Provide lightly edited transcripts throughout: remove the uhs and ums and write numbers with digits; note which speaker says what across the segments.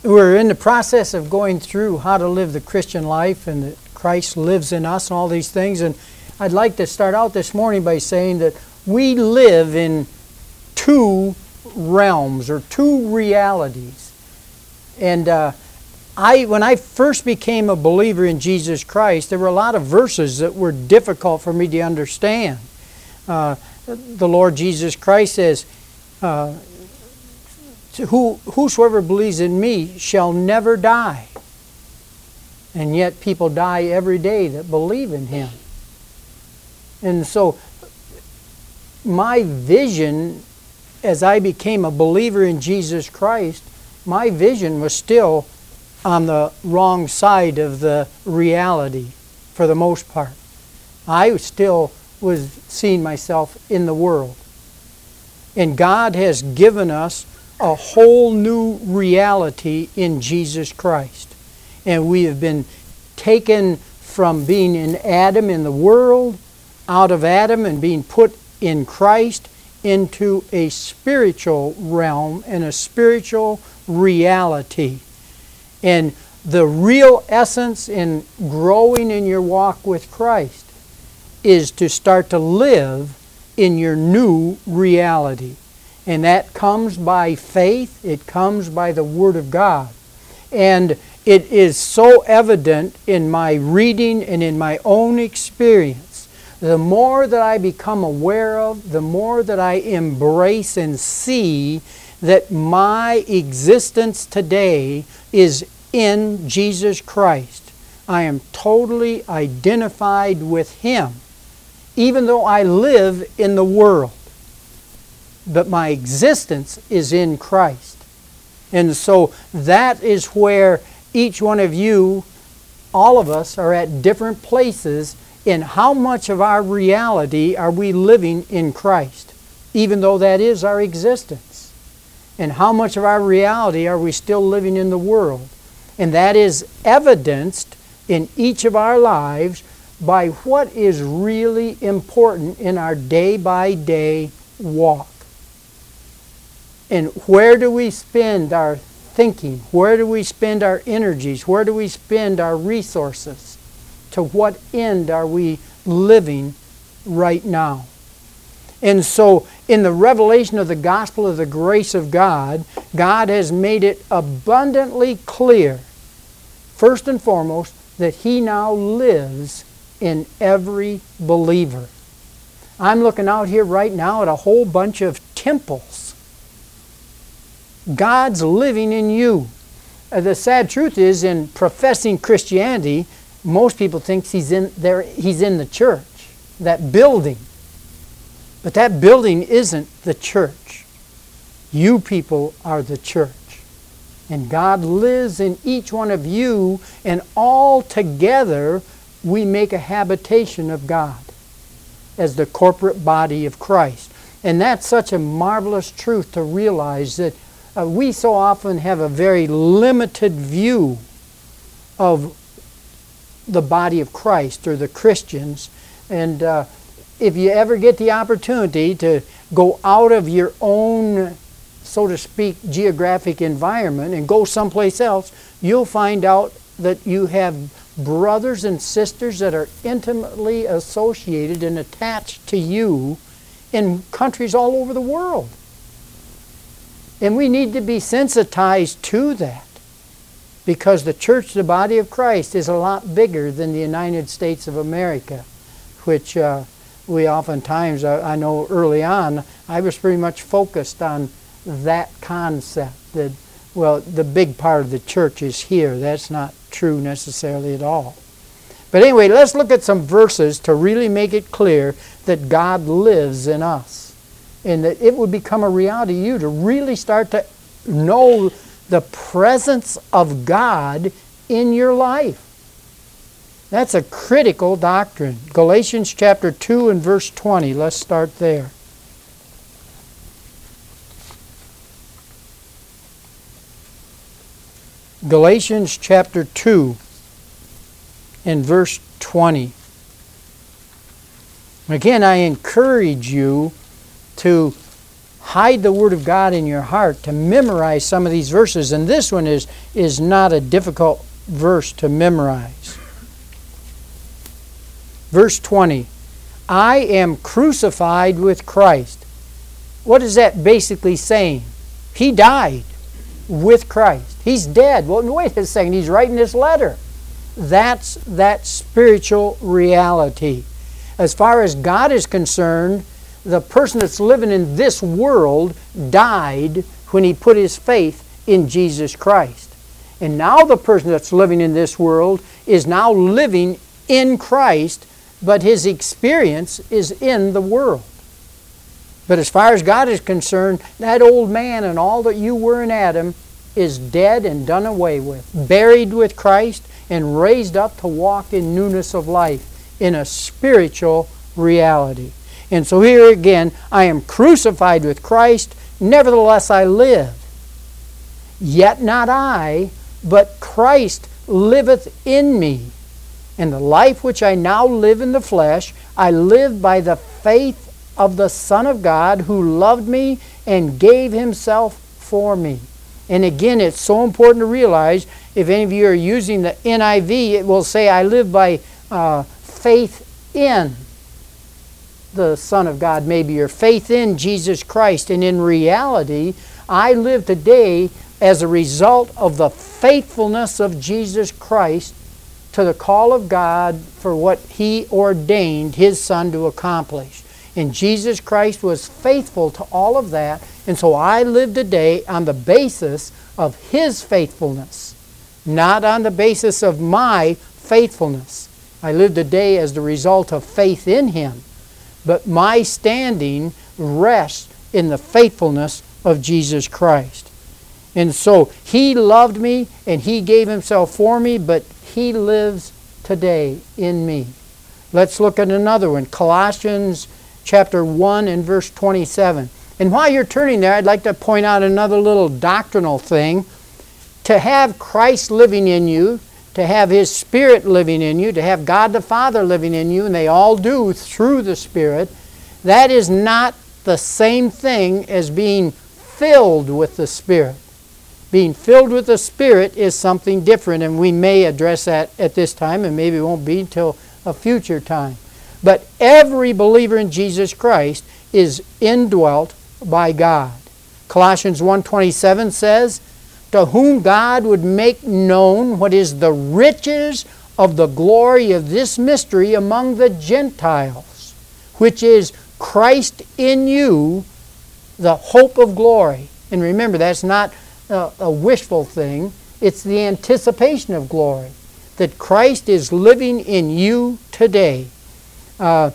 Speaker 1: we're in the process of going through how to live the Christian life, and that Christ lives in us and all these things. And I'd like to start out this morning by saying that we live in two realms or two realities. And when I first became a believer in Jesus Christ, there were a lot of verses that were difficult for me to understand. The Lord Jesus Christ says, whosoever believes in me shall never die. And yet people die every day that believe in Him. And so my vision, as I became a believer in Jesus Christ, my vision was still on the wrong side of the reality for the most part. I still was seeing myself in the world. And God has given us a whole new reality in Jesus Christ. And we have been taken from being in Adam in the world, out of Adam and being put in Christ into a spiritual realm and a spiritual reality. And the real essence in growing in your walk with Christ is to start to live in your new reality. And that comes by faith. It comes by the Word of God. And it is so evident in my reading and in my own experience. The more that I become aware of, the more that I embrace and see that my existence today is in Jesus Christ. I am totally identified with Him, even though I live in the world. But my existence is in Christ. And so that is where each one of you, all of us, are at different places in how much of our reality are we living in Christ, even though that is our existence. And how much of our reality are we still living in the world. And that is evidenced in each of our lives by what is really important in our day-by-day walk. And where do we spend our thinking? Where do we spend our energies? Where do we spend our resources? To what end are we living right now? And so in the revelation of the gospel of the grace of God, God has made it abundantly clear, first and foremost, that He now lives in every believer. I'm looking out here right now at a whole bunch of temples. God's living in you. The sad truth is, in professing Christianity, most people think He's in the church, that building. But that building isn't the church. You people are the church. And God lives in each one of you, and all together we make a habitation of God as the corporate body of Christ. And that's such a marvelous truth to realize, that we so often have a very limited view of the body of Christ or the Christians. And if you ever get the opportunity to go out of your own, so to speak, geographic environment and go someplace else, you'll find out that you have brothers and sisters that are intimately associated and attached to you in countries all over the world. And we need to be sensitized to that, because the church, the body of Christ, is a lot bigger than the United States of America, which we oftentimes, I know early on, I was pretty much focused on that concept, that, well, the big part of the church is here. That's not true necessarily at all. But anyway, let's look at some verses to really make it clear that God lives in us. And that it would become a reality to you to really start to know the presence of God in your life. That's a critical doctrine. Galatians chapter 2 and verse 20. Let's start there. Galatians chapter 2 and verse 20. Again, I encourage you to hide the Word of God in your heart, to memorize some of these verses. And this one is not a difficult verse to memorize. Verse 20, I am crucified with Christ. What is that basically saying? He died with Christ. He's dead. Well, wait a second. He's writing this letter. That's that spiritual reality. As far as God is concerned, the person that's living in this world died when he put his faith in Jesus Christ. And now the person that's living in this world is now living in Christ, but his experience is in the world. But as far as God is concerned, that old man and all that you were in Adam is dead and done away with, buried with Christ, and raised up to walk in newness of life, in a spiritual reality. And so here again, I am crucified with Christ, nevertheless I live. Yet not I, but Christ liveth in me. And the life which I now live in the flesh, I live by the faith of the Son of God, who loved me and gave himself for me. And again, it's so important to realize, if any of you are using the NIV, it will say, I live by faith in the Son of God, maybe, your faith in Jesus Christ. And in reality, I live today as a result of the faithfulness of Jesus Christ to the call of God for what he ordained his Son to accomplish. And Jesus Christ was faithful to all of that. And so I live today on the basis of his faithfulness, not on the basis of my faithfulness. I live today as the result of faith in him. But my standing rests in the faithfulness of Jesus Christ. And so he loved me and he gave himself for me, but he lives today in me. Let's look at another one. Colossians chapter 1 and verse 27. And while you're turning there, I'd like to point out another little doctrinal thing. To have Christ living in you, to have his Spirit living in you, to have God the Father living in you, and they all do through the Spirit, that is not the same thing as being filled with the Spirit. Being filled with the Spirit is something different, and we may address that at this time, and maybe it won't be until a future time. But every believer in Jesus Christ is indwelt by God. Colossians 1:27 says, to whom God would make known what is the riches of the glory of this mystery among the Gentiles, which is Christ in you, the hope of glory. And remember, that's not a wishful thing. It's the anticipation of glory, that Christ is living in you today. I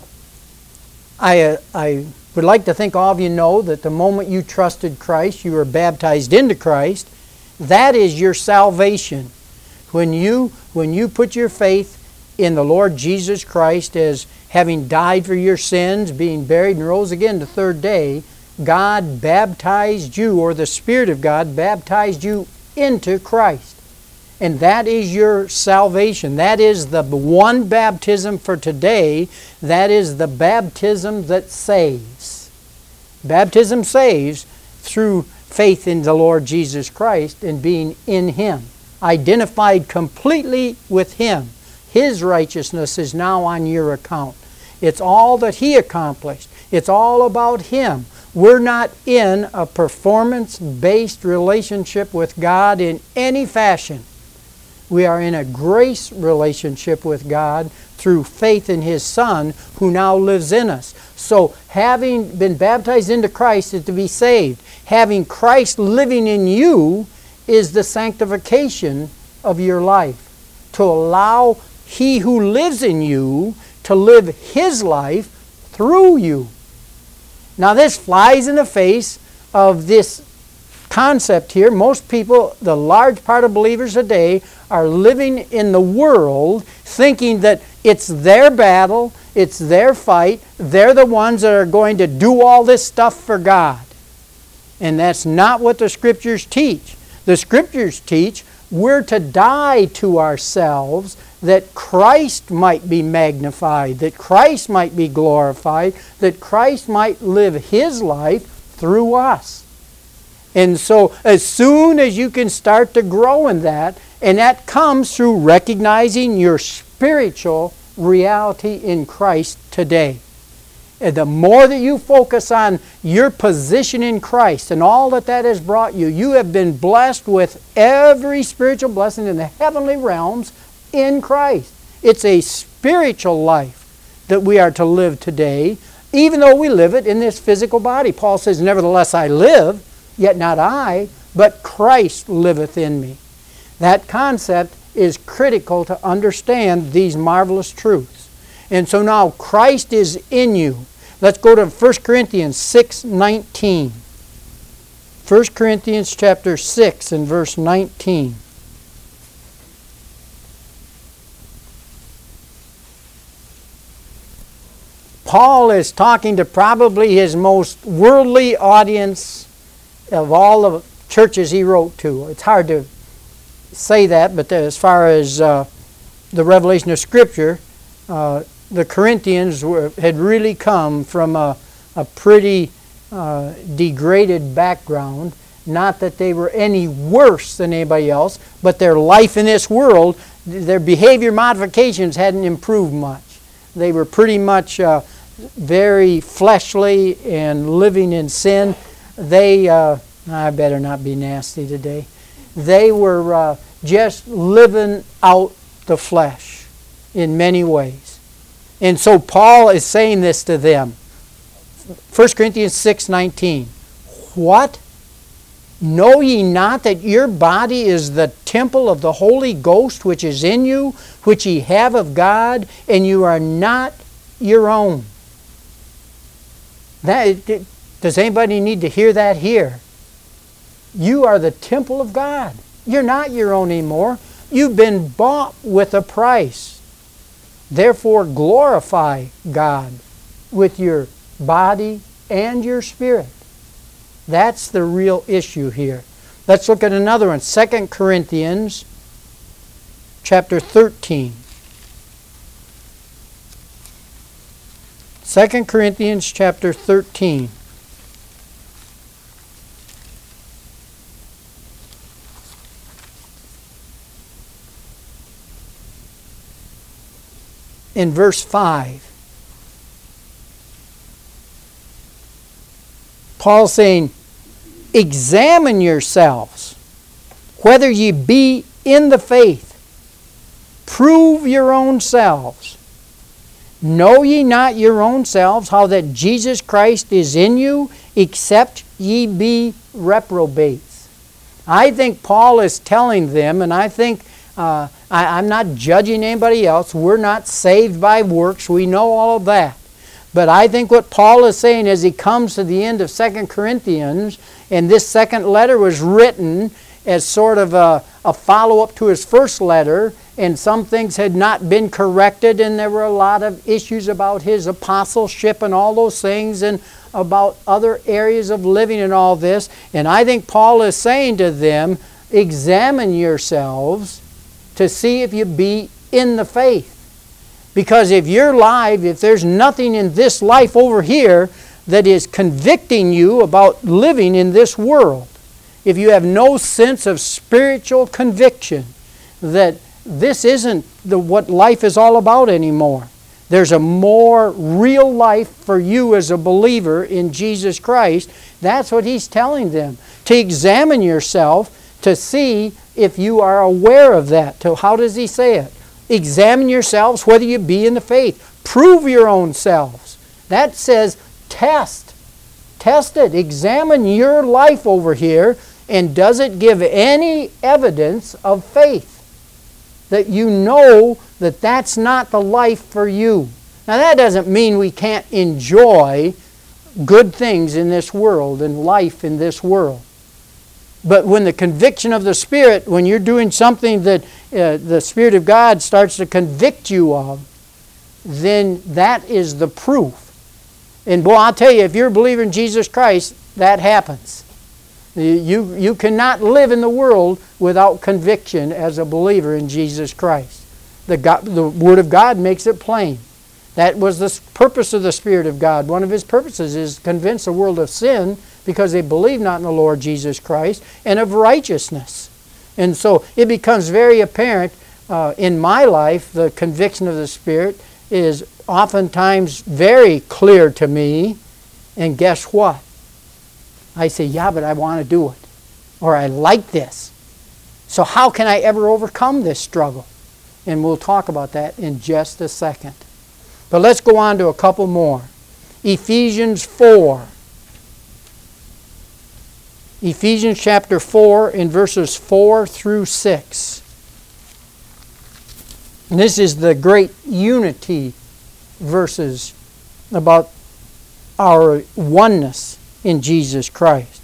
Speaker 1: would like to think all of you know that the moment you trusted Christ, you were baptized into Christ. That is your salvation. When you put your faith in the Lord Jesus Christ as having died for your sins, being buried and rose again the third day, God baptized you, or the Spirit of God baptized you into Christ. And that is your salvation. That is the one baptism for today. That is the baptism that saves. Baptism saves through faith in the Lord Jesus Christ and being in him. Identified completely with him. His righteousness is now on your account. It's all that he accomplished. It's all about him. We're not in a performance-based relationship with God in any fashion. We are in a grace relationship with God through faith in his Son, who now lives in us. So having been baptized into Christ is to be saved. Having Christ living in you is the sanctification of your life. To allow he who lives in you to live his life through you. Now this flies in the face of this concept here. Most people, the large part of believers today, are living in the world thinking that it's their battle, it's their fight, they're the ones that are going to do all this stuff for God. And that's not what the Scriptures teach. The Scriptures teach we're to die to ourselves that Christ might be magnified, that Christ might be glorified, that Christ might live his life through us. And so as soon as you can start to grow in that, and that comes through recognizing your spiritual reality in Christ today. And the more that you focus on your position in Christ and all that that has brought you, you have been blessed with every spiritual blessing in the heavenly realms in Christ. It's a spiritual life that we are to live today, even though we live it in this physical body. Paul says, nevertheless I live, yet not I, but Christ liveth in me. That concept is critical to understand these marvelous truths. And so now Christ is in you. Let's go to 1 Corinthians 6:19. 1 Corinthians chapter 6 and verse 19. Paul is talking to probably his most worldly audience of all the churches he wrote to. It's hard to say that, but as far as the revelation of Scripture, the Corinthians had really come from a pretty degraded background. Not that they were any worse than anybody else, but their life in this world, their behavior modifications hadn't improved much. They were pretty much very fleshly and living in sin. They, I better not be nasty today. They were just living out the flesh in many ways. And so Paul is saying this to them. 1 Corinthians 6:19. What? Know ye not that your body is the temple of the Holy Ghost which is in you, which ye have of God, and you are not your own? Does anybody need to hear that here? You are the temple of God. You're not your own anymore. You've been bought with a price. Therefore, glorify God with your body and your spirit. That's the real issue here. Let's look at another one. 2 Corinthians chapter 13. 2 Corinthians chapter 13. In verse 5, Paul's saying, examine yourselves, whether ye be in the faith. Prove your own selves. Know ye not your own selves how that Jesus Christ is in you, except ye be reprobates? I think Paul is telling them, and I think I'm not judging anybody else. We're not saved by works. We know all of that. But I think what Paul is saying as he comes to the end of 2 Corinthians, and this second letter was written as sort of a follow-up to his first letter, and some things had not been corrected, and there were a lot of issues about his apostleship and all those things, and about other areas of living and all this. And I think Paul is saying to them, examine yourselves to see if you be in the faith. Because if you're alive, if there's nothing in this life over here that is convicting you about living in this world, if you have no sense of spiritual conviction that this isn't what life is all about anymore, there's a more real life for you as a believer in Jesus Christ, that's what he's telling them. To examine yourself to see if you are aware of that. So how does he say it? Examine yourselves whether you be in the faith. Prove your own selves. That says test. Test it. Examine your life over here, and does it give any evidence of faith? That you know that that's not the life for you. Now that doesn't mean we can't enjoy good things in this world and life in this world. But when the conviction of the Spirit, when you're doing something that the Spirit of God starts to convict you of, then that is the proof. And boy, I'll tell you, if you're a believer in Jesus Christ, that happens. You cannot live in the world without conviction as a believer in Jesus Christ. The Word of God makes it plain. That was the purpose of the Spirit of God. One of His purposes is to convince the world of sin, because they believe not in the Lord Jesus Christ, and of righteousness. And so it becomes very apparent in my life, the conviction of the Spirit is oftentimes very clear to me. And guess what? I say, yeah, but I want to do it. Or I like this. So how can I ever overcome this struggle? And we'll talk about that in just a second. But let's go on to a couple more. Ephesians 4. Ephesians chapter 4 in verses 4 through 6. And this is the great unity verses about our oneness in Jesus Christ.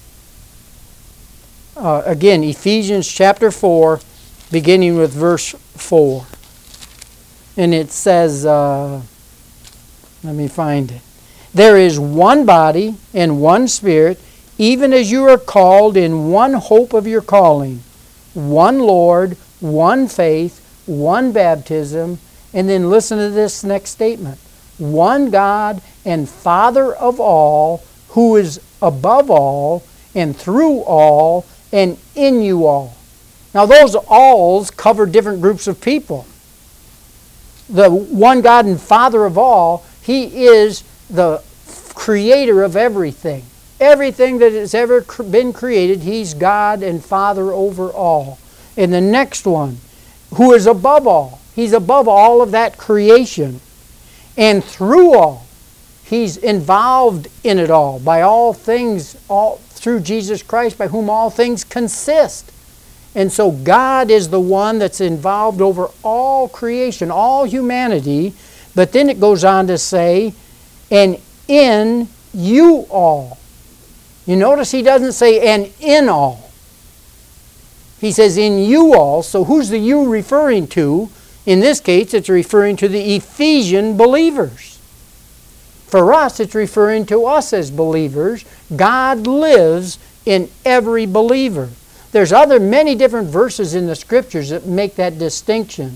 Speaker 1: Again, Ephesians chapter 4, beginning with verse 4. And it says, let me find it. There is one body and one Spirit, even as you are called in one hope of your calling, one Lord, one faith, one baptism, and then listen to this next statement. One God and Father of all, who is above all, and through all, and in you all. Now those alls cover different groups of people. The one God and Father of all, He is the creator of everything. Everything that has ever been created, He's God and Father over all. And the next one, who is above all. He's above all of that creation. And through all, He's involved in it all, by all things, all through Jesus Christ, by whom all things consist. And so God is the one that's involved over all creation, all humanity. But then it goes on to say, and in you all. You notice He doesn't say, and in all. He says, in you all. So who's the you referring to? In this case, it's referring to the Ephesian believers. For us, it's referring to us as believers. God lives in every believer. There's many different verses in the Scriptures that make that distinction.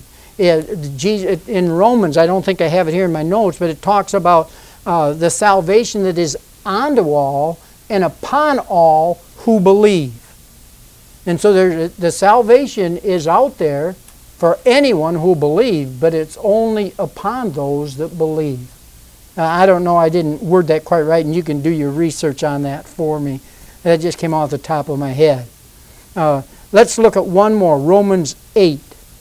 Speaker 1: In Romans, I don't think I have it here in my notes, but it talks about the salvation that is unto all and upon all who believe. And so the salvation is out there for anyone who believes, but it's only upon those that believe. I don't know, I didn't word that quite right, and you can do your research on that for me. That just came off the top of my head. Let's look at one more, Romans 8.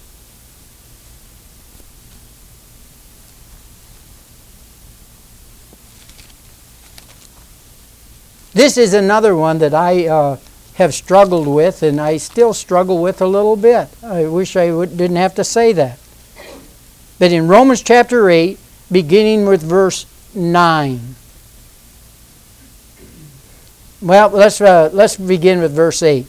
Speaker 1: This is another one that I have struggled with, and I still struggle with a little bit. I wish I didn't have to say that. But in Romans chapter 8, beginning with verse 9. Well, let's begin with verse 8.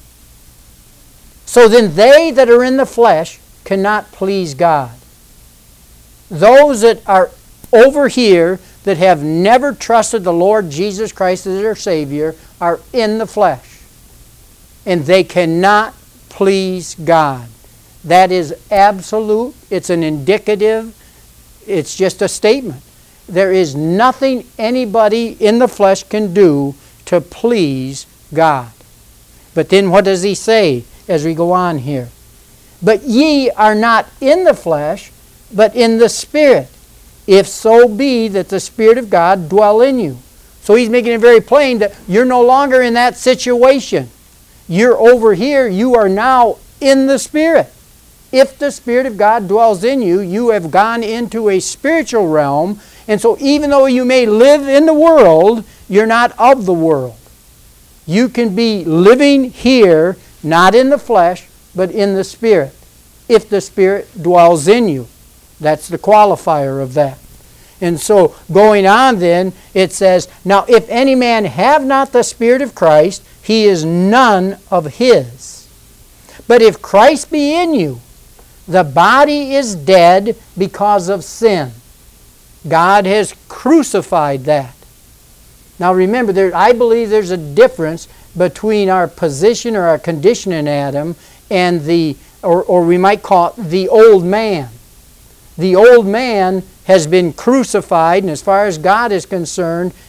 Speaker 1: So then they that are in the flesh cannot please God. Those that are over here that have never trusted the Lord Jesus Christ as their Savior are in the flesh. And they cannot please God. That is absolute. It's an indicative. It's just a statement. There is nothing anybody in the flesh can do to please God. But then what does He say as we go on here? But ye are not in the flesh, but in the Spirit, if so be that the Spirit of God dwell in you. So He's making it very plain that you're no longer in that situation. You're over here. You are now in the Spirit. If the Spirit of God dwells in you, you have gone into a spiritual realm. And so even though you may live in the world, you're not of the world. You can be living here, not in the flesh, but in the Spirit. If the Spirit dwells in you. That's the qualifier of that. And so going on then, it says, now if any man have not the Spirit of Christ, he is none of His. But if Christ be in you, the body is dead because of sin. God has crucified that. Now remember, I believe there's a difference between our position or our condition in Adam and or we might call it the old man. The old man has been crucified, and as far as God is concerned,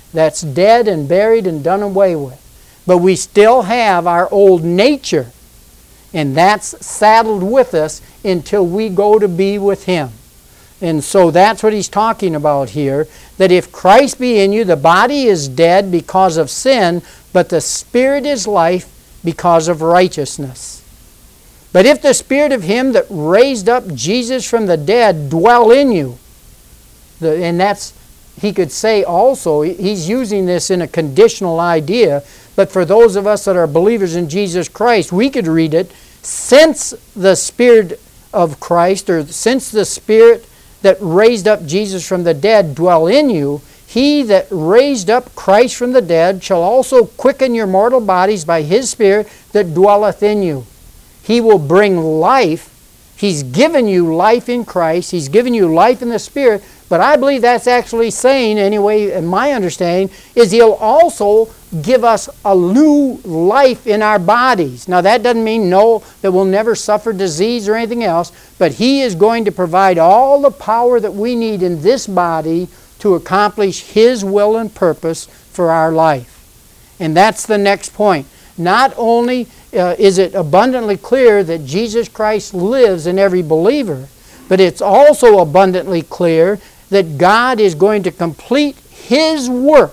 Speaker 1: That's dead and buried and done away with. But we still have our old nature, and that's saddled with us until we go to be with Him. And so that's what he's talking about here, that if Christ be in you, the body is dead because of sin, but the Spirit is life because of righteousness. But if the Spirit of Him that raised up Jesus from the dead dwell in you, and that's, he could say also, he's using this in a conditional idea, but for those of us that are believers in Jesus Christ, we could read it, since the Spirit of Christ, or since the Spirit that raised up Jesus from the dead dwell in you, He that raised up Christ from the dead shall also quicken your mortal bodies by His Spirit that dwelleth in you. He will bring life. He's given you life in Christ. He's given you life in the Spirit. But I believe that's actually saying, anyway, in my understanding, is He'll also give us a new life in our bodies. Now that doesn't mean that we'll never suffer disease or anything else, but He is going to provide all the power that we need in this body to accomplish His will and purpose for our life. And that's the next point. Not only is it abundantly clear that Jesus Christ lives in every believer, but it's also abundantly clear that God is going to complete His work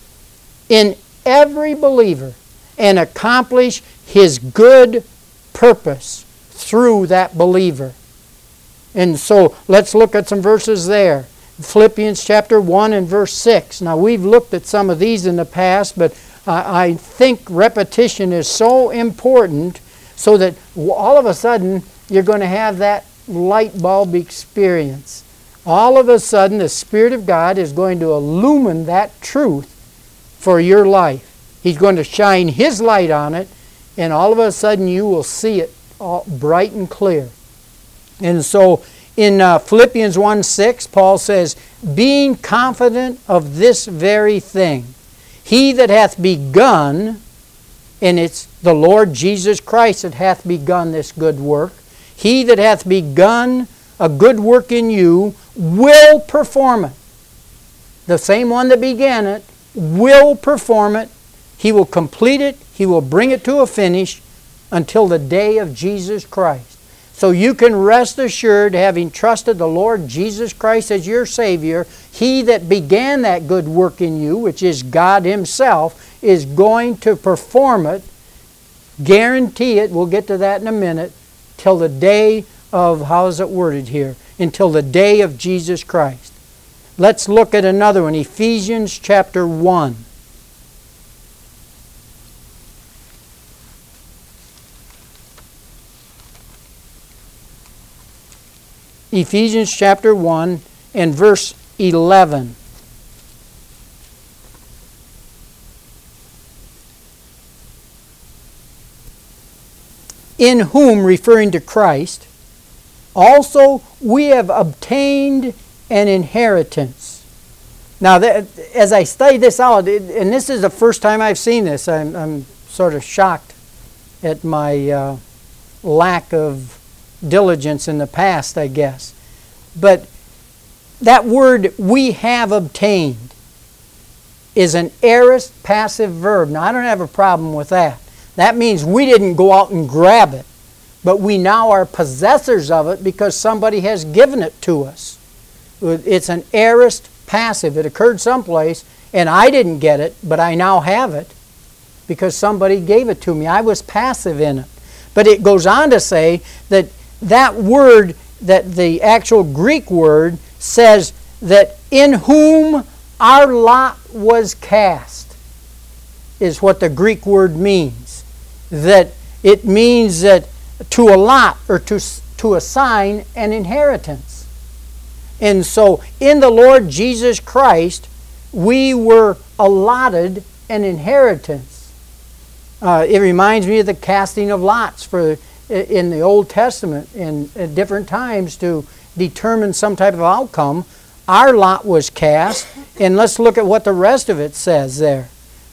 Speaker 1: in every believer and accomplish His good purpose through that believer. And so let's look at some verses there. Philippians chapter 1 and verse 6. Now we've looked at some of these in the past, but I think repetition is so important so that all of a sudden you're going to have that light bulb experience. All of a sudden the Spirit of God is going to illumine that truth for your life. He's going to shine His light on it, and all of a sudden you will see it all bright and clear. And so in Philippians 1:6, Paul says, being confident of this very thing, He that hath begun, and it's the Lord Jesus Christ that hath begun this good work, He that hath begun a good work in you will perform it. The same one that began it will perform it. He will complete it. He will bring it to a finish until the day of Jesus Christ. So you can rest assured, having trusted the Lord Jesus Christ as your Savior, He that began that good work in you, which is God Himself, is going to perform it, guarantee it, we'll get to that in a minute, till the day of, how is it worded here? Until the day of Jesus Christ. Let's look at another one, Ephesians chapter 1. Ephesians chapter 1 and verse 11. In whom, referring to Christ, also we have obtained an inheritance. Now, as I study this out, and this is the first time I've seen this, I'm sort of shocked at my lack of diligence in the past, I guess. But that word, we have obtained, is an aorist passive verb. Now, I don't have a problem with that. That means we didn't go out and grab it, but we now are possessors of it because somebody has given it to us. It's an aorist passive. It occurred someplace, and I didn't get it, but I now have it because somebody gave it to me. I was passive in it. But it goes on to say that that word, that the actual Greek word, says that in whom our lot was cast, is what the Greek word means. That it means that to allot or to assign an inheritance. And so in the Lord Jesus Christ, we were allotted an inheritance. It reminds me of the casting of lots in the Old Testament at different times to determine some type of outcome. Our lot was cast, and let's look at what the rest of it says there.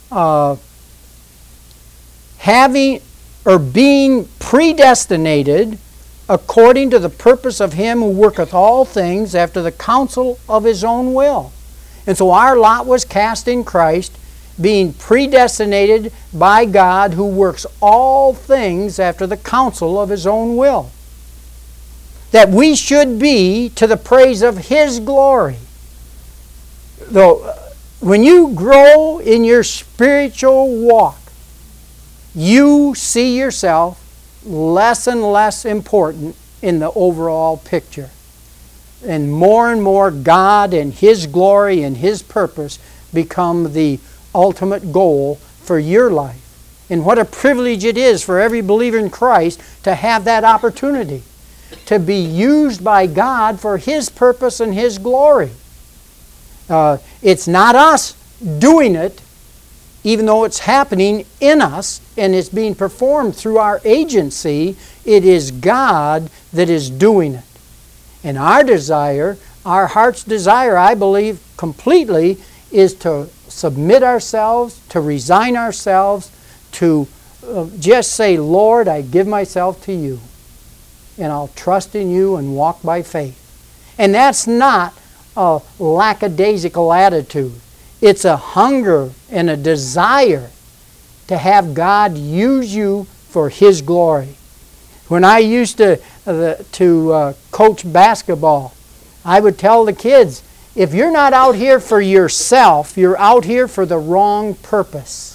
Speaker 1: Having or being predestinated according to the purpose of Him who worketh all things after the counsel of His own will. And so our lot was cast in Christ, being predestinated by God, who works all things after the counsel of His own will, that we should be to the praise of His glory. Though, when you grow in your spiritual walk, you see yourself less and less important in the overall picture. And more God and His glory and His purpose become the ultimate goal for your life. And what a privilege it is for every believer in Christ to have that opportunity, to be used by God for His purpose and His glory. It's not us doing it, even though it's happening in us and it's being performed through our agency. It is God that is doing it. And our desire, our heart's desire, I believe completely, is to submit ourselves, to resign ourselves, to just say, Lord, I give myself to You, and I'll trust in You and walk by faith. And that's not a lackadaisical attitude. It's a hunger and a desire to have God use you for His glory. When I used to coach basketball, I would tell the kids, if you're not out here for yourself, you're out here for the wrong purpose.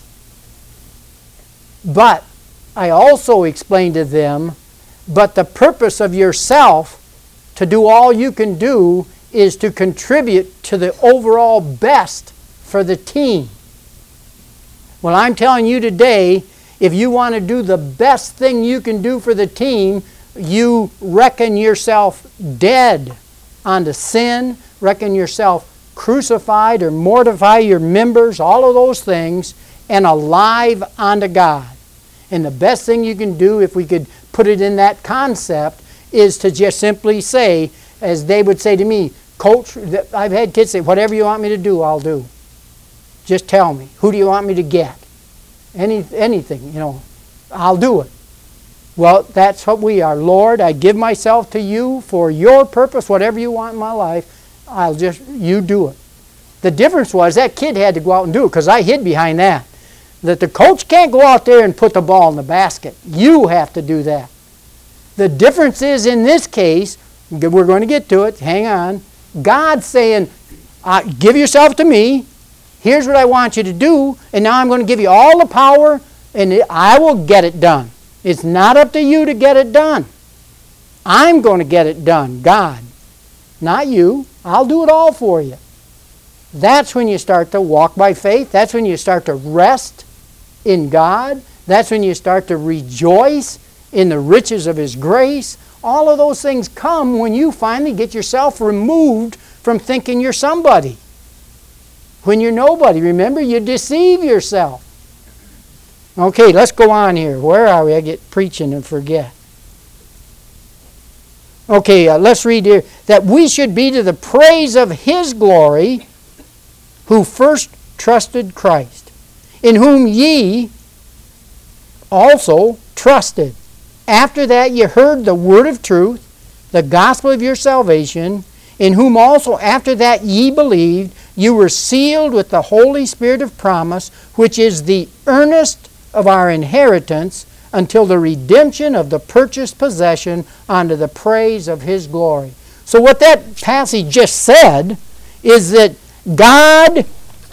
Speaker 1: But I also explained to them, but the purpose of yourself to do all you can do is to contribute to the overall best for the team. Well, I'm telling you today, if you want to do the best thing you can do for the team, you reckon yourself dead unto sin, reckon yourself crucified or mortify your members, all of those things, and alive unto God. And the best thing you can do, if we could put it in that concept, is to just simply say, as they would say to me, Coach, I've had kids say, whatever you want me to do, I'll do. Just tell me. Who do you want me to get? Anything, I'll do it. Well, that's what we are. Lord, I give myself to You for Your purpose, whatever You want in my life, You do it. The difference was that kid had to go out and do it, because I hid behind that. That the coach can't go out there and put the ball in the basket. You have to do that. The difference is, in this case, we're going to get to it, hang on, God's saying, give yourself to Me, here's what I want you to do, and now I'm going to give you all the power, and I will get it done. It's not up to you to get it done. I'm going to get it done, God. Not you. I'll do it all for you. That's when you start to walk by faith. That's when you start to rest in God. That's when you start to rejoice in the riches of His grace. All of those things come when you finally get yourself removed from thinking you're somebody. When you're nobody. Remember, you deceive yourself. Okay, let's go on here. Where are we? I get preaching and forget. Okay, let's read here. That we should be to the praise of His glory, who first trusted Christ, in whom ye also trusted. After that ye heard the word of truth, the gospel of your salvation, in whom also after that ye believed, you were sealed with the Holy Spirit of promise, which is the earnest of our inheritance until the redemption of the purchased possession unto the praise of His glory. So what that passage just said is that God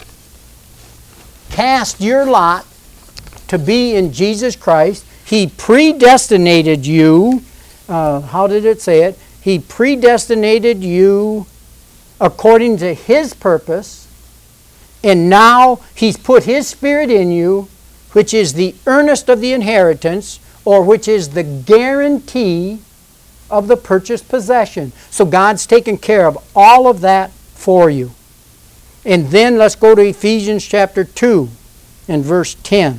Speaker 1: cast your lot to be in Jesus Christ. He predestinated you. How did it say it? He predestinated you according to His purpose, and now He's put His Spirit in you, which is the earnest of the inheritance, or which is the guarantee of the purchased possession. So God's taken care of all of that for you. And then let's go to Ephesians chapter 2 and verse 10.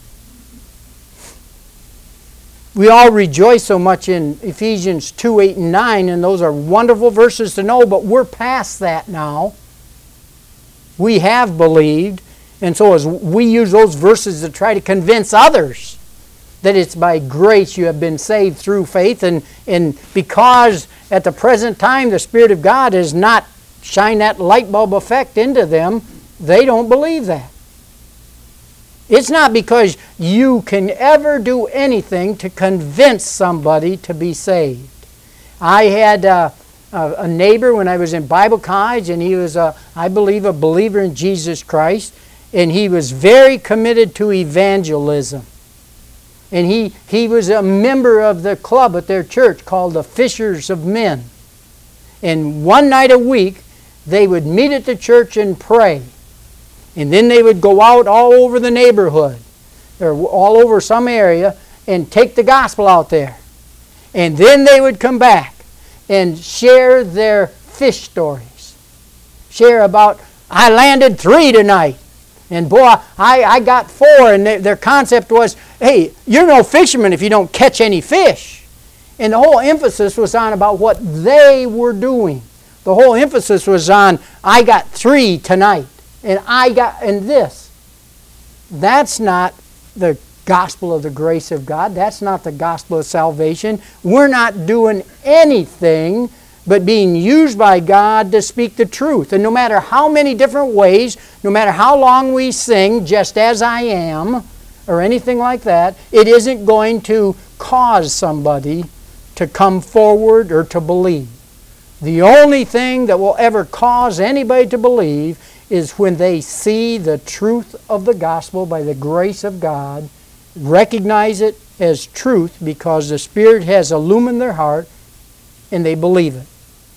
Speaker 1: We all rejoice so much in Ephesians 2, 8, and 9, and those are wonderful verses to know, but we're past that now. We have believed, and so as we use those verses to try to convince others that it's by grace you have been saved through faith, and because at the present time the Spirit of God has not shine that light bulb effect into them, they don't believe that. It's not because you can ever do anything to convince somebody to be saved. I had a neighbor when I was in Bible college, and he was, I believe, a believer in Jesus Christ, and he was very committed to evangelism. And he was a member of the club at their church called the Fishers of Men. And one night a week, they would meet at the church and pray. And then they would go out all over the neighborhood, or all over some area, and take the gospel out there. And then they would come back and share their fish stories. Share about, I landed 3 tonight. And boy, I got 4. And their concept was, hey, you're no fisherman if you don't catch any fish. And the whole emphasis was on about what they were doing. The whole emphasis was on, I got 3 tonight. And this. That's not the gospel of the grace of God. That's not the gospel of salvation. We're not doing anything but being used by God to speak the truth. And no matter how many different ways, no matter how long we sing, just as I am, or anything like that, it isn't going to cause somebody to come forward or to believe. The only thing that will ever cause anybody to believe is when they see the truth of the gospel by the grace of God, recognize it as truth because the Spirit has illumined their heart, and they believe it.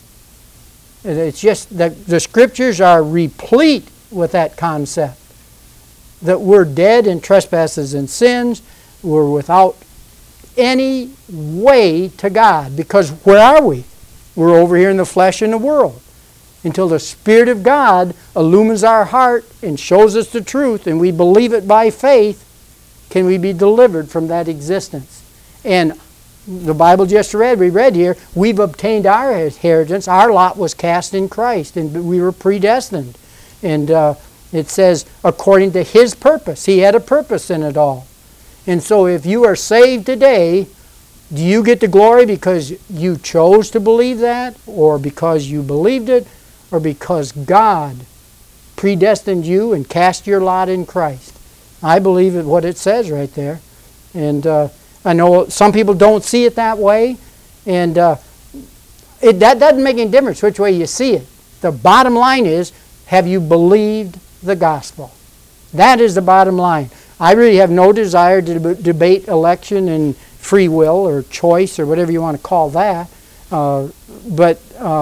Speaker 1: It's just that the Scriptures are replete with that concept, that we're dead in trespasses and sins, we're without any way to God, because where are we? We're over here in the flesh and the world. Until the Spirit of God illumines our heart and shows us the truth, and we believe it by faith, can we be delivered from that existence. And the Bible we read here, we've obtained our inheritance. Our lot was cast in Christ, and we were predestined. And it says, according to His purpose. He had a purpose in it all. And so if you are saved today, do you get the glory because you chose to believe that, or because you believed it, or because God predestined you and cast your lot in Christ? I believe in what it says right there. And I know some people don't see it that way. And that doesn't make any difference which way you see it. The bottom line is, have you believed the gospel? That is the bottom line. I really have no desire to debate election and free will or choice or whatever you want to call that. But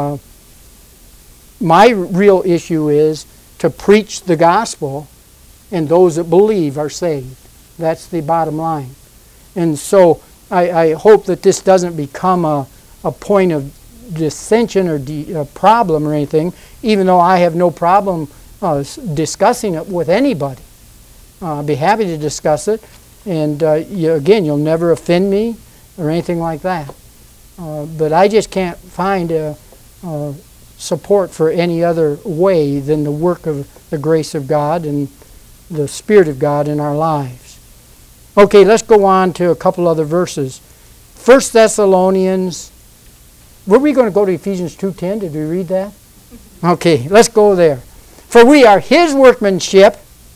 Speaker 1: my real issue is to preach the gospel, and those that believe are saved. That's the bottom line. And so I hope that this doesn't become a point of dissension or a problem or anything, even though I have no problem discussing it with anybody. I'll be happy to discuss it. And again, you'll never offend me or anything like that. But I just can't find support for any other way than the work of the grace of God and the Spirit of God in our lives. Okay, let's go on to a couple other verses. 1 Thessalonians, were we going to go to Ephesians 2:10? Did we read that? Okay, let's go there. For we are His workmanship,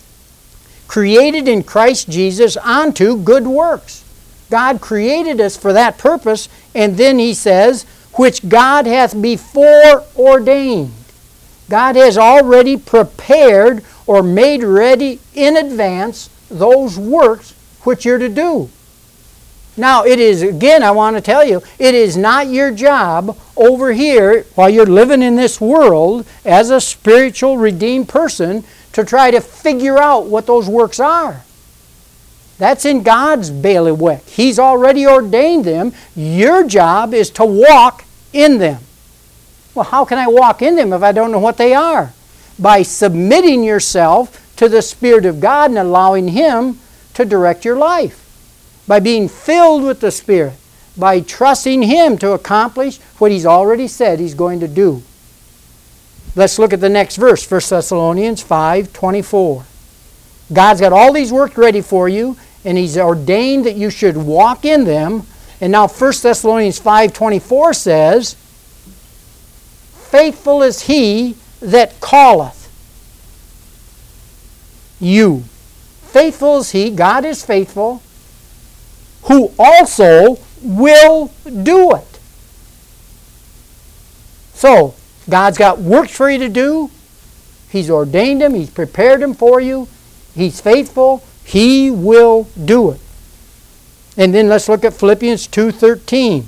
Speaker 1: created in Christ Jesus unto good works. God created us for that purpose, and then He says, which God hath before ordained. God has already prepared or made ready in advance those works which you're to do. Now, it is, again, I want to tell you, it is not your job over here while you're living in this world as a spiritual redeemed person to try to figure out what those works are. That's in God's bailiwick. He's already ordained them. Your job is to walk in them. Well, how can I walk in them if I don't know what they are? By submitting yourself to the Spirit of God and allowing Him to direct your life. By being filled with the Spirit. By trusting Him to accomplish what He's already said He's going to do. Let's look at the next verse, 1 Thessalonians 5:24. God's got all these works ready for you, and He's ordained that you should walk in them. And now 1 Thessalonians 5:24 says, faithful is He that calleth you. Faithful is he, God is faithful, who also will do it. So, God's got works for you to do. He's ordained them. He's prepared them for you. He's faithful. He will do it. And then let's look at Philippians 2:13.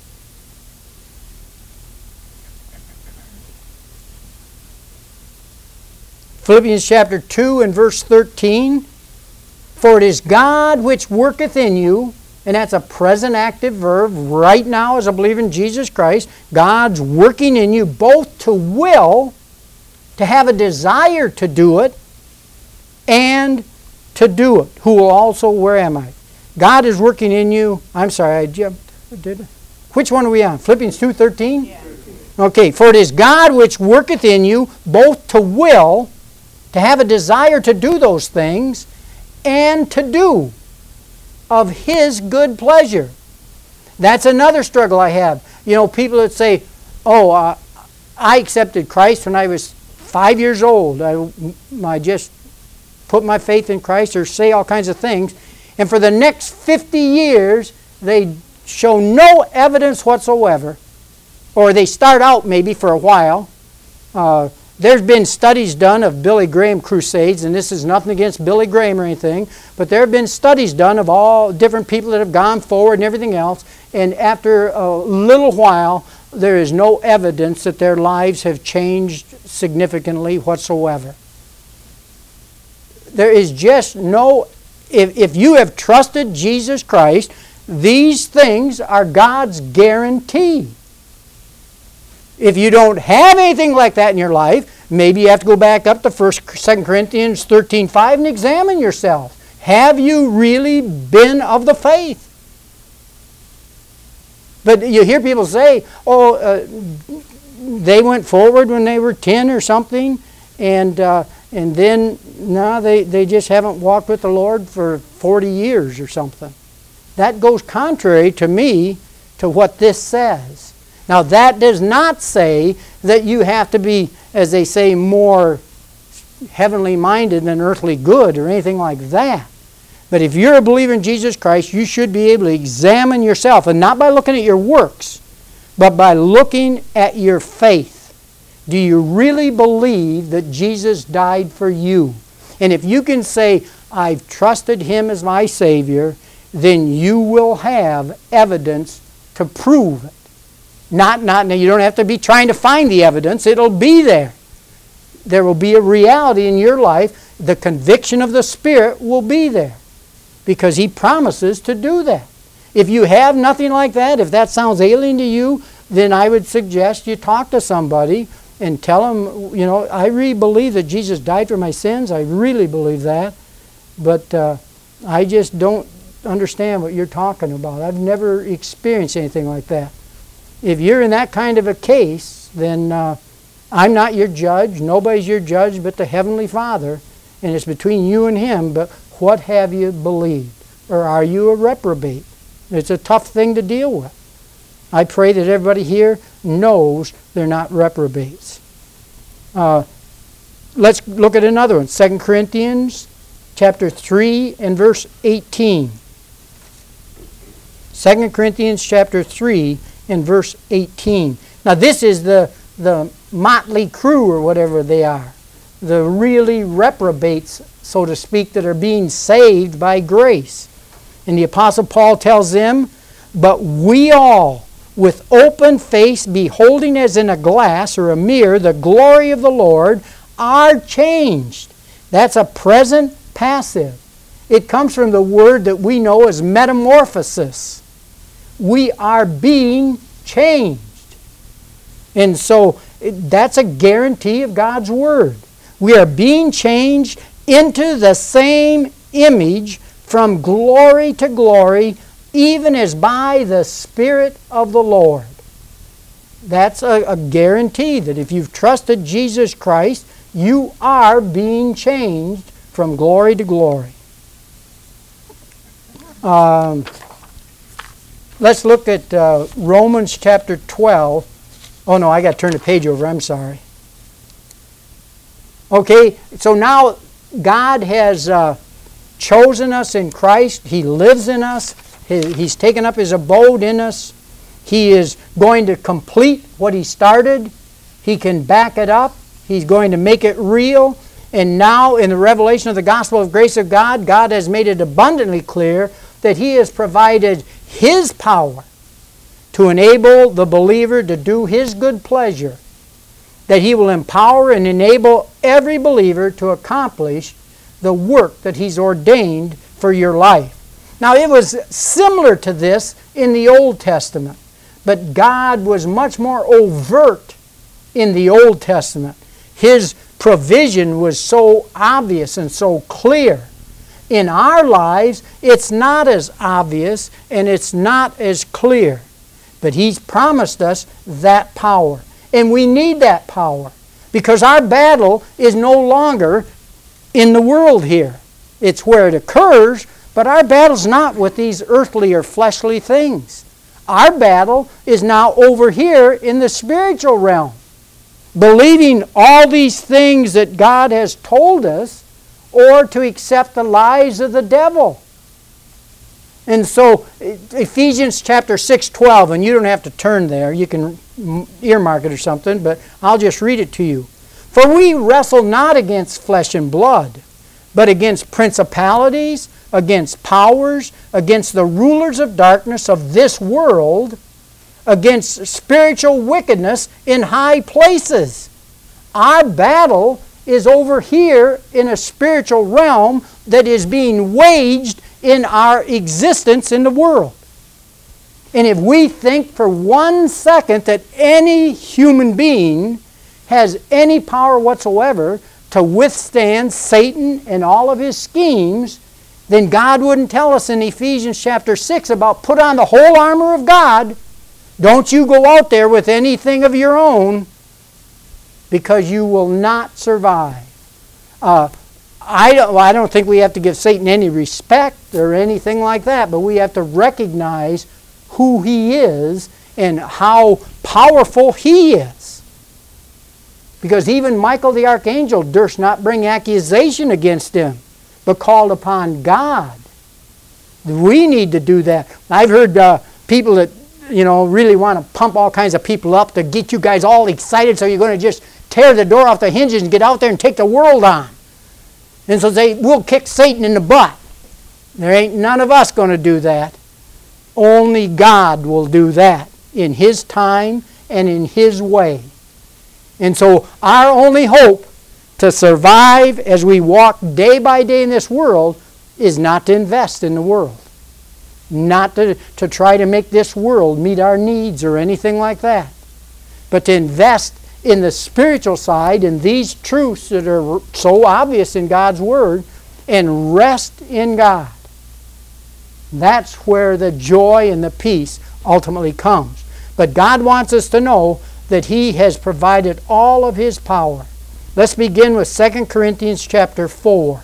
Speaker 1: Philippians chapter 2 and verse 13. For it is God which worketh in you, and that's a present active verb right now as a believer in Jesus Christ. God's working in you both to will, to have a desire to do it, and to do it. Who will also, where am I? God is working in you. I'm sorry, I jumped. Which one are we on? Philippians 2:13? Yeah. Okay, for it is God which worketh in you both to will, to have a desire to do those things, and to do of His good pleasure. That's another struggle I have. You know, people that say, oh, I accepted Christ when I was 5 years old. I just put my faith in Christ, or say all kinds of things. And for the next 50 years, they show no evidence whatsoever. Or they start out maybe for a while. There's been studies done of Billy Graham crusades, and this is nothing against Billy Graham or anything, but there have been studies done of all different people that have gone forward and everything else, and after a little while, there is no evidence that their lives have changed significantly whatsoever. There is just no, if you have trusted Jesus Christ, these things are God's guarantee. If you don't have anything like that in your life, maybe you have to go back up to 2 Corinthians 13:5 and examine yourself. Have you really been of the faith? But you hear people say, they went forward when they were 10 or something, and then no, they just haven't walked with the Lord for 40 years or something. That goes contrary to me to what this says. Now, that does not say that you have to be, as they say, more heavenly minded than earthly good or anything like that. But if you're a believer in Jesus Christ, you should be able to examine yourself, and not by looking at your works, but by looking at your faith. Do you really believe that Jesus died for you? And if you can say, I've trusted Him as my Savior, then you will have evidence to prove it. Now you don't have to be trying to find the evidence. It'll be there. There will be a reality in your life. The conviction of the Spirit will be there, because He promises to do that. If you have nothing like that, if that sounds alien to you, then I would suggest you talk to somebody and tell them, you know, I really believe that Jesus died for my sins. I really believe that. But I just don't understand what you're talking about. I've never experienced anything like that. If you're in that kind of a case, then I'm not your judge. Nobody's your judge but the Heavenly Father. And it's between you and Him. But what have you believed? Or are you a reprobate? It's a tough thing to deal with. I pray that everybody here knows they're not reprobates. Let's look at another one. 2 Corinthians chapter 3 and verse 18. 2 Corinthians chapter 3 in verse 18. Now this is the motley crew, or whatever they are. The really reprobates, so to speak, that are being saved by grace. And the Apostle Paul tells them, but we all, with open face, beholding as in a glass or a mirror the glory of the Lord, are changed. That's a present passive. It comes from the word that we know as metamorphosis. We are being changed. And so that's a guarantee of God's Word. We are being changed into the same image from glory to glory, even as by the Spirit of the Lord. That's a guarantee that if you've trusted Jesus Christ, you are being changed from glory to glory. Let's look at Romans chapter 12. Oh no, I got to turn the page over. I'm sorry. Okay, so now God has chosen us in Christ. He lives in us. He's taken up His abode in us. He is going to complete what He started. He can back it up. He's going to make it real. And now in the revelation of the gospel of grace of God, God has made it abundantly clear that He has provided His power to enable the believer to do His good pleasure, that He will empower and enable every believer to accomplish the work that He's ordained for your life. Now, it was similar to this in the Old Testament, but God was much more overt in the Old Testament. His provision was so obvious and so clear. In our lives, it's not as obvious and it's not as clear, but He's promised us that power. And we need that power because our battle is no longer in the world here. It's where it occurs, but our battle's not with these earthly or fleshly things. Our battle is now over here in the spiritual realm, believing all these things that God has told us, or to accept the lies of the devil. And so Ephesians chapter 6:12, and you don't have to turn there, you can earmark it or something, but I'll just read it to you. For we wrestle not against flesh and blood, but against principalities, against powers, against the rulers of darkness of this world, against spiritual wickedness in high places. Our battle is over here in a spiritual realm that is being waged in our existence in the world. And if we think for 1 second that any human being has any power whatsoever to withstand Satan and all of his schemes, then God wouldn't tell us in Ephesians chapter 6 about put on the whole armor of God. Don't you go out there with anything of your own, because you will not survive. I don't think we have to give Satan any respect or anything like that, but we have to recognize who he is and how powerful he is. Because even Michael the archangel durst not bring accusation against him, but called upon God. We need to do that. I've heard people that really want to pump all kinds of people up to get you guys all excited, so you're going to just tear the door off the hinges and get out there and take the world on. And so we'll kick Satan in the butt. There ain't none of us going to do that. Only God will do that in His time and in His way. And so our only hope to survive as we walk day by day in this world is not to invest in the world. Not to try to make this world meet our needs or anything like that. But to invest in the spiritual side, in these truths that are so obvious in God's Word, and rest in God. That's where the joy and the peace ultimately comes. But God wants us to know that He has provided all of His power. Let's begin with 2 Corinthians chapter 4.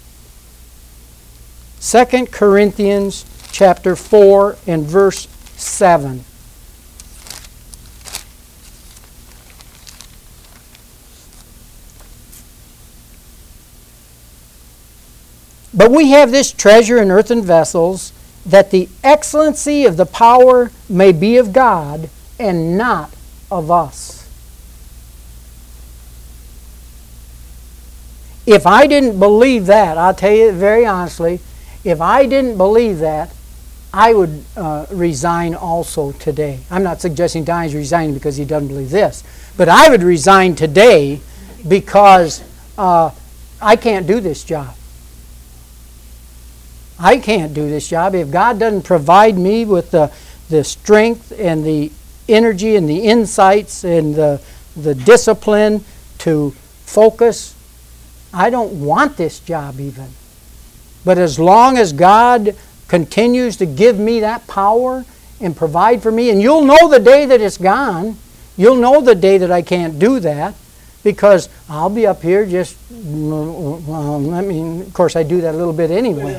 Speaker 1: 2 Corinthians chapter 4 and verse 7. But we have this treasure in earthen vessels, that the excellency of the power may be of God and not of us. If I didn't believe that, I'll tell you very honestly, if I didn't believe that, I would resign also today. I'm not suggesting Donnie's resigning because he doesn't believe this, but I would resign today because I can't do this job. I can't do this job. If God doesn't provide me with the strength and the energy and the insights and the discipline to focus, I don't want this job even. But as long as God continues to give me that power and provide for me, and you'll know the day that it's gone, you'll know the day that I can't do that, because I'll be up here just, of course I do that a little bit anyway.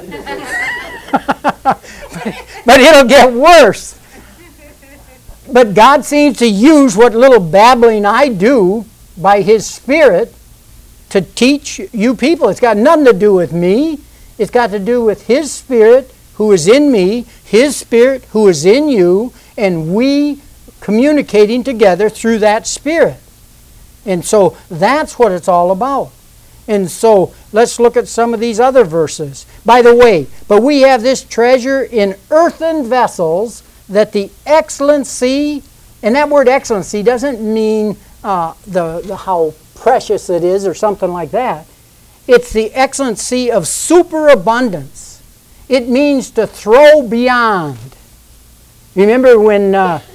Speaker 1: but it'll get worse. But God seems to use what little babbling I do by His Spirit to teach you people. It's got nothing to do with me. It's got to do with His Spirit who is in me, His Spirit who is in you, and we communicating together through that Spirit. And so that's what it's all about. And so let's look at some of these other verses. By the way, but we have this treasure in earthen vessels, that the excellency, and that word excellency doesn't mean the how precious it is or something like that. It's the excellency of superabundance. It means to throw beyond. Remember when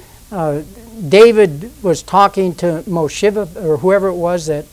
Speaker 1: David was talking to Moshe, or whoever it was that,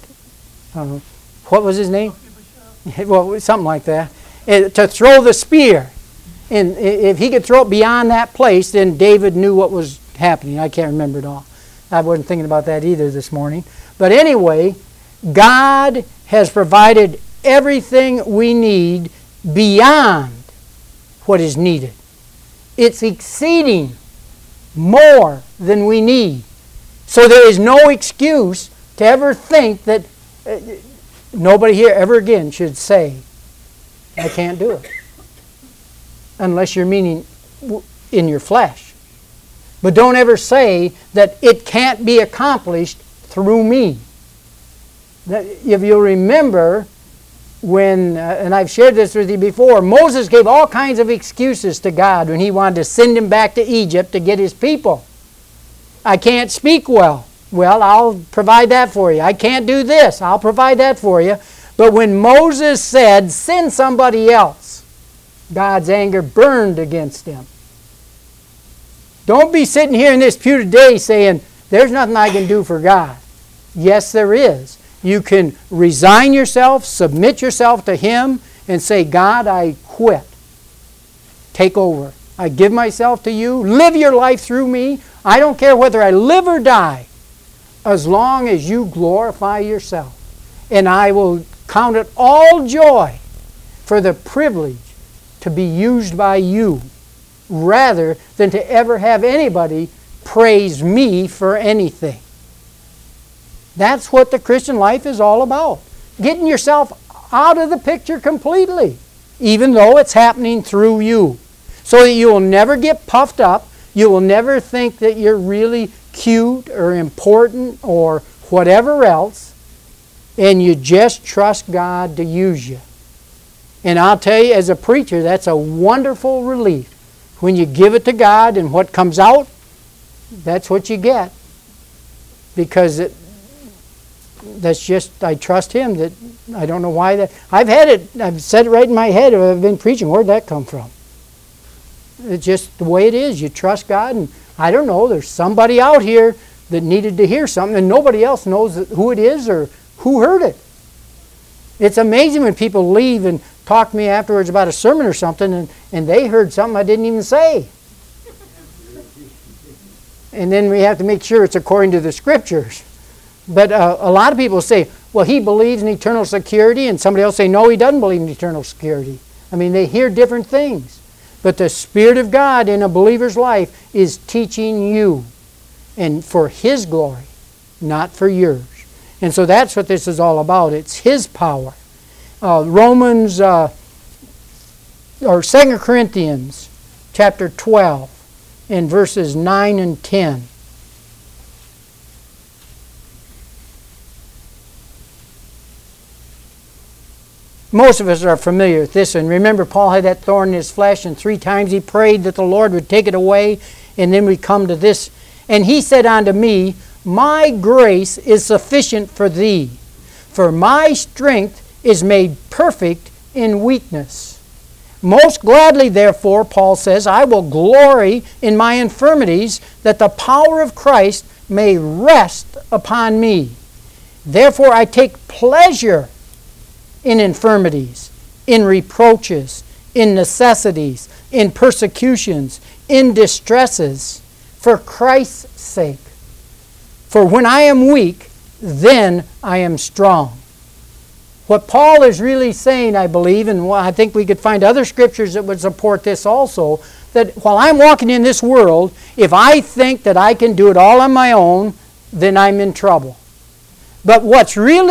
Speaker 1: what was his name? Well, something like that. To throw the spear. And if he could throw it beyond that place, then David knew what was happening. I can't remember it all. I wasn't thinking about that either this morning. But anyway, God has provided everything we need beyond what is needed. It's exceeding more than we need. So there is no excuse to ever think that nobody here ever again should say, I can't do it. Unless you're meaning in your flesh. But don't ever say that it can't be accomplished through me. If you'll remember when, and I've shared this with you before, Moses gave all kinds of excuses to God when he wanted to send him back to Egypt to get his people. I can't speak well. Well, I'll provide that for you. I can't do this. I'll provide that for you. But when Moses said, send somebody else, God's anger burned against him. Don't be sitting here in this pew today saying, there's nothing I can do for God. Yes, there is. You can resign yourself, submit yourself to Him, and say, God, I quit. Take over. I give myself to you. Live your life through me. I don't care whether I live or die, as long as you glorify yourself. And I will count it all joy for the privilege to be used by you, rather than to ever have anybody praise me for anything. That's what the Christian life is all about. Getting yourself out of the picture completely, even though it's happening through you. So that you will never get puffed up. You will never think that you're really cute or important or whatever else. And you just trust God to use you. And I'll tell you, as a preacher, that's a wonderful relief. When you give it to God and what comes out, that's what you get. Because that's just, I trust Him. That I don't know why that. I've said it right in my head. I've been preaching. Where'd that come from? It's just the way it is. You trust God, and I don't know, there's somebody out here that needed to hear something, and nobody else knows who it is or who heard it. It's amazing when people leave and talk to me afterwards about a sermon or something, and they heard something I didn't even say. And then we have to make sure it's according to the Scriptures. But a lot of people say, well, he believes in eternal security, and somebody else say, no, he doesn't believe in eternal security. I mean, they hear different things. But the Spirit of God in a believer's life is teaching you, and for His glory, not for yours. And so that's what this is all about. It's His power. Romans, or 2 Corinthians chapter 12 in verses 9 and 10. Most of us are familiar with this. And remember, Paul had that thorn in his flesh, and 3 times he prayed that the Lord would take it away. And then we come to this. And he said unto me, my grace is sufficient for thee, for my strength is made perfect in weakness. Most gladly, therefore, Paul says, I will glory in my infirmities, that the power of Christ may rest upon me. Therefore I take pleasure in infirmities, in reproaches, in necessities, in persecutions, in distresses, for Christ's sake. For when I am weak, then I am strong. What Paul is really saying, I believe, and I think we could find other scriptures that would support this also, that while I'm walking in this world, if I think that I can do it all on my own, then I'm in trouble. But what's really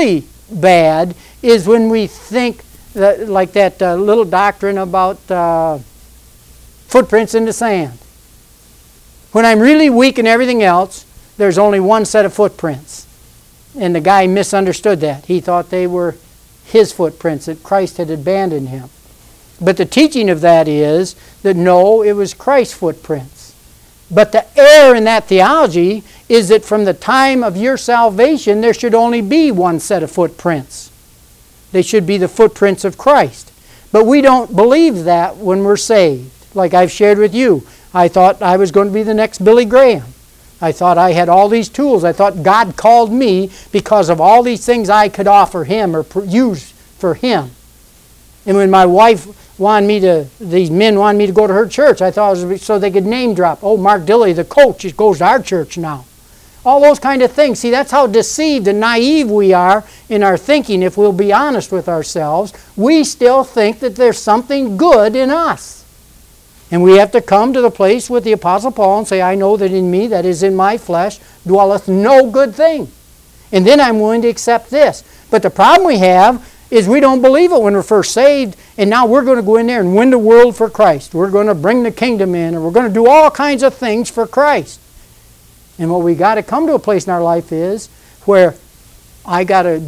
Speaker 1: bad is when we think that, like that little doctrine about footprints in the sand. When I'm really weak and everything else, there's only one set of footprints. And the guy misunderstood that. He thought they were his footprints, that Christ had abandoned him. But the teaching of that is that no, it was Christ's footprints. But the error in that theology is that from the time of your salvation, there should only be one set of footprints. They should be the footprints of Christ. But we don't believe that when we're saved. Like I've shared with you, I thought I was going to be the next Billy Graham. I thought I had all these tools. I thought God called me because of all these things I could offer Him or use for Him. And when my wife these men wanted me to go to her church, I thought it was so they could name drop. Oh, Mark Dilley, the coach, goes to our church now. All those kind of things. See, that's how deceived and naive we are in our thinking. If we'll be honest with ourselves, we still think that there's something good in us. And we have to come to the place with the Apostle Paul and say, I know that in me, that is in my flesh, dwelleth no good thing. And then I'm willing to accept this. But the problem we have is we don't believe it when we're first saved, and now we're going to go in there and win the world for Christ. We're going to bring the kingdom in, and we're going to do all kinds of things for Christ. And what we got to come to a place in our life is where I got to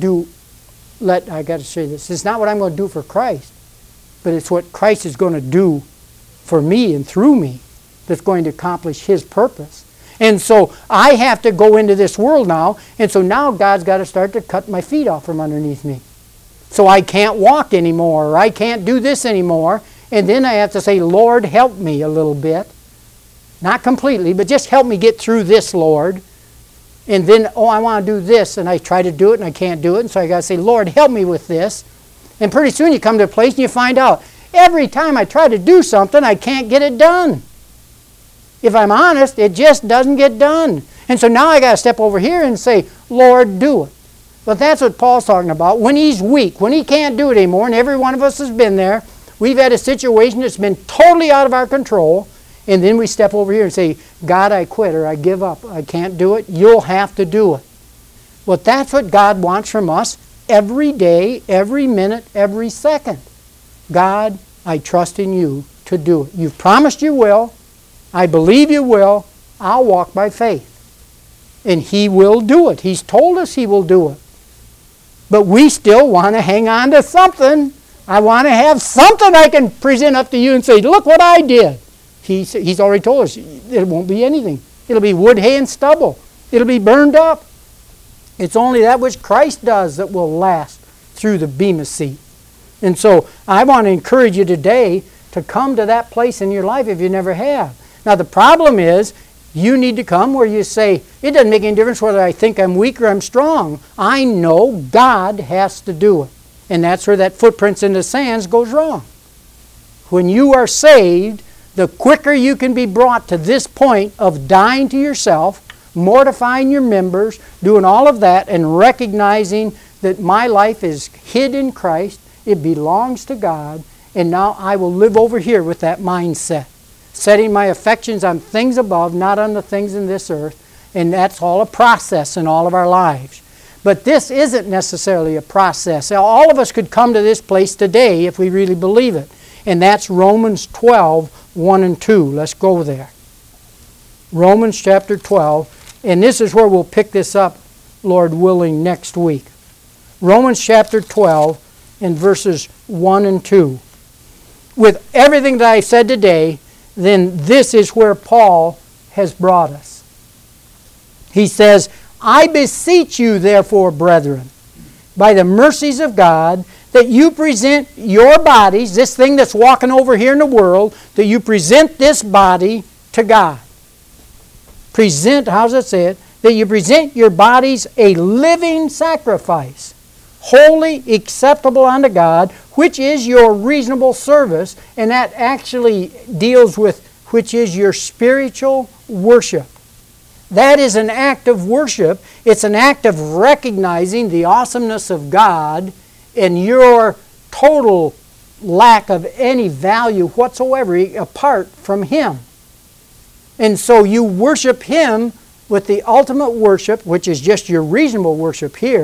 Speaker 1: say this. It's not what I'm going to do for Christ, but it's what Christ is going to do for me and through me that's going to accomplish His purpose. And so I have to go into this world now, and so now God's got to start to cut my feet off from underneath me. So I can't walk anymore, or I can't do this anymore, and then I have to say, Lord, help me a little bit. Not completely, but just help me get through this, Lord. And then, I want to do this, and I try to do it, and I can't do it, and so I got to say, Lord, help me with this. And pretty soon you come to a place and you find out, every time I try to do something, I can't get it done. If I'm honest, it just doesn't get done. And so now I got to step over here and say, Lord, do it. But that's what Paul's talking about. When he's weak, when he can't do it anymore, and every one of us has been there, we've had a situation that's been totally out of our control, and then we step over here and say, God, I quit, or I give up. I can't do it. You'll have to do it. Well, that's what God wants from us every day, every minute, every second. God, I trust in you to do it. You've promised you will. I believe you will. I'll walk by faith. And He will do it. He's told us He will do it. But we still want to hang on to something. I want to have something I can present up to you and say, look what I did. He's already told us it won't be anything. It'll be wood, hay, and stubble. It'll be burned up. It's only that which Christ does that will last through the Bema seat. And so I want to encourage you today to come to that place in your life if you never have. Now the problem is you need to come where you say, it doesn't make any difference whether I think I'm weak or I'm strong. I know God has to do it. And that's where that footprints in the sands goes wrong. When you are saved, the quicker you can be brought to this point of dying to yourself, mortifying your members, doing all of that, and recognizing that my life is hid in Christ, it belongs to God, and now I will live over here with that mindset, setting my affections on things above, not on the things in this earth, and that's all a process in all of our lives. But this isn't necessarily a process. All of us could come to this place today if we really believe it, and that's Romans 12, 1 and 2. Let's go there. Romans chapter 12, and this is where we'll pick this up, Lord willing, next week. Romans chapter 12 and verses 1 and 2. With everything that I said today, then this is where Paul has brought us. He says, I beseech you, therefore, brethren, by the mercies of God, that you present your bodies, this thing that's walking over here in the world, that you present this body to God. Present, how does it say it? That you present your bodies a living sacrifice, holy, acceptable unto God, which is your reasonable service, and that actually deals with which is your spiritual worship. That is an act of worship. It's an act of recognizing the awesomeness of God and your total lack of any value whatsoever apart from Him. And so you worship Him with the ultimate worship, which is just your reasonable worship here,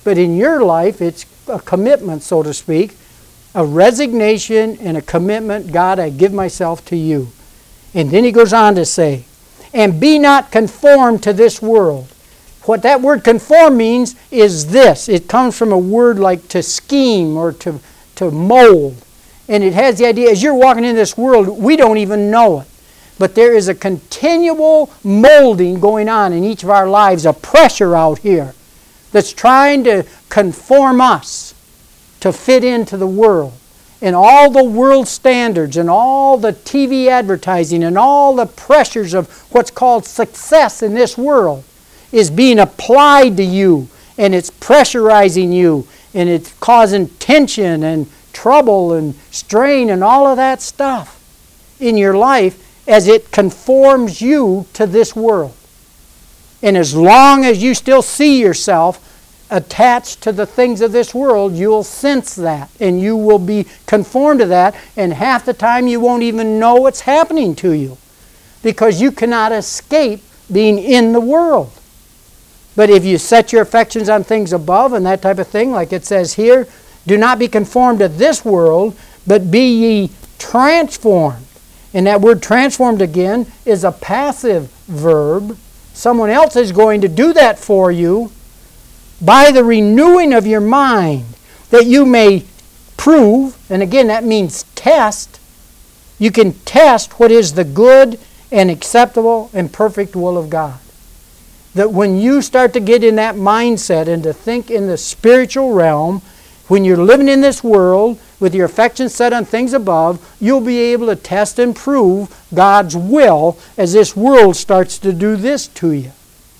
Speaker 1: But in your life, it's a commitment, so to speak, a resignation and a commitment. God, I give myself to you. And then he goes on to say, and be not conformed to this world. What that word conform means is this. It comes from a word like to scheme or to mold. And it has the idea, as you're walking in this world, we don't even know it. But there is a continual molding going on in each of our lives, a pressure out here that's trying to conform us to fit into the world. And all the world standards and all the TV advertising and all the pressures of what's called success in this world is being applied to you, and it's pressurizing you, and it's causing tension and trouble and strain and all of that stuff in your life as it conforms you to this world. And as long as you still see yourself attached to the things of this world, you'll sense that, and you will be conformed to that, and half the time you won't even know what's happening to you because you cannot escape being in the world. But if you set your affections on things above and that type of thing, like it says here, do not be conformed to this world, but be ye transformed. And that word transformed again is a passive verb. Someone else is going to do that for you by the renewing of your mind, that you may prove, and again that means test. You can test what is the good and acceptable and perfect will of God. That when you start to get in that mindset and to think in the spiritual realm, when you're living in this world with your affections set on things above, you'll be able to test and prove God's will as this world starts to do this to you.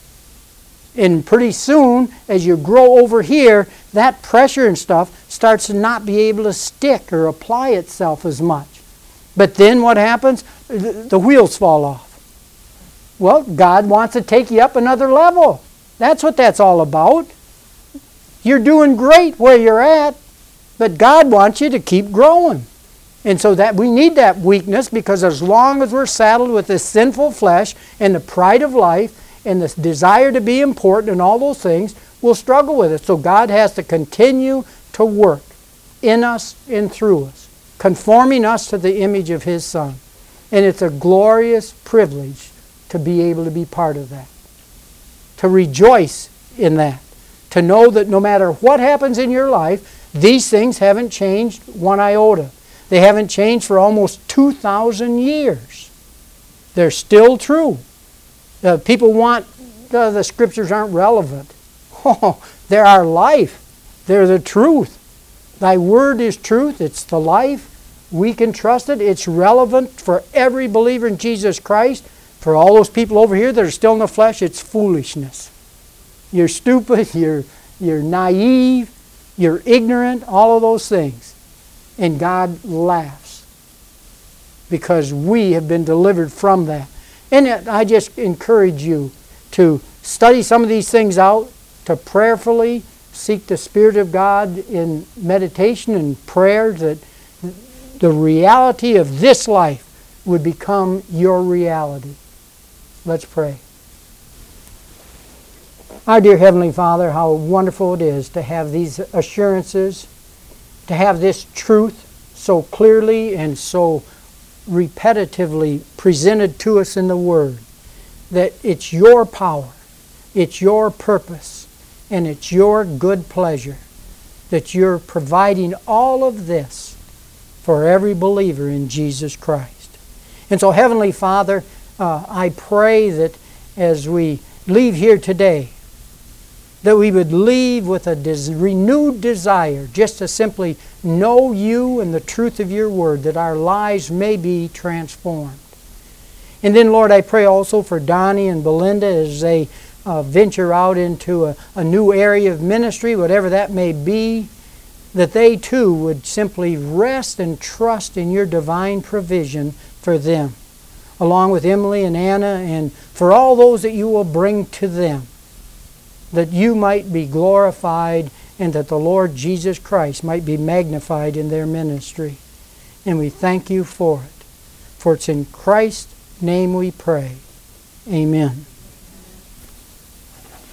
Speaker 1: And pretty soon, as you grow over here, that pressure and stuff starts to not be able to stick or apply itself as much. But then what happens? The wheels fall off. Well, God wants to take you up another level. That's what that's all about. You're doing great where you're at, but God wants you to keep growing. And so that we need that weakness, because as long as we're saddled with this sinful flesh and the pride of life and this desire to be important and all those things, we'll struggle with it. So God has to continue to work in us and through us, conforming us to the image of His Son. And it's a glorious privilege to be able to be part of that, to rejoice in that, to know that no matter what happens in your life, these things haven't changed one iota. They haven't changed for almost 2,000 years. They're still true. People want the Scriptures aren't relevant. Oh, they're our life. They're the truth. Thy word is truth. It's the life. We can trust it. It's relevant for every believer in Jesus Christ. For all those people over here that are still in the flesh, it's foolishness. You're stupid. You're naive. You're ignorant. All of those things. And God laughs because we have been delivered from that. And I just encourage you to study some of these things out, to prayerfully seek the Spirit of God in meditation and prayer, that the reality of this life would become your reality. Let's pray. Our dear Heavenly Father, how wonderful it is to have these assurances, to have this truth so clearly and so repetitively presented to us in the Word, that it's your power, it's your purpose, and it's your good pleasure that you're providing all of this for every believer in Jesus Christ. And so, Heavenly Father, I pray that as we leave here today, that we would leave with a renewed desire just to simply know you and the truth of your word, that our lives may be transformed. And then, Lord, I pray also for Donnie and Belinda as they venture out into a new area of ministry, whatever that may be, that they too would simply rest and trust in your divine provision for them, along with Emily and Anna, and for all those that you will bring to them, that you might be glorified and that the Lord Jesus Christ might be magnified in their ministry. And we thank you for it. For it's in Christ's name we pray. Amen.